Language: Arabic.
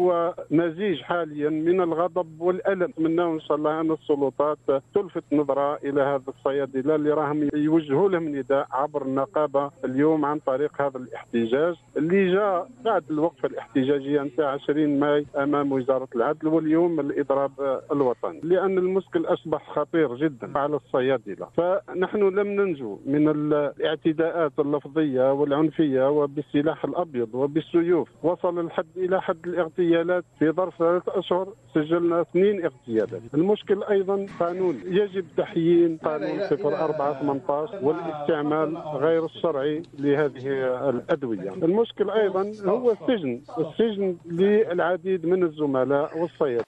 هو نزيج حاليا من الغضب والألم. نتمنى إن شاء الله أن السلطات تلفت نظرة إلى هذا الصيادلة اللي راهم يوجهوا لهم نداء عبر النقابة اليوم عن طريق هذا الاحتجاج اللي جاء بعد الوقفة الاحتجاجية نتاع 20 ماي أمام وزارة العدل، واليوم الإضراب الوطني، لأن المشكل أصبح خطير جدا على الصيادلة. فنحن لم ننجو من الاعتداءات اللفظية والعنفية وبالسلاح الأبيض وبالسيوف. وصل الحد إلى حد الاغتيالات. في ظرف 3 أشهر سجلنا 2 اغتيالات. المشكل أيضا قانون يجب تحيين قانون 04/18 والاستعمال غير الشرعي لهذه الأدوية. المشكل أيضا هو السجن للعديد من الزملاء والصيادلة.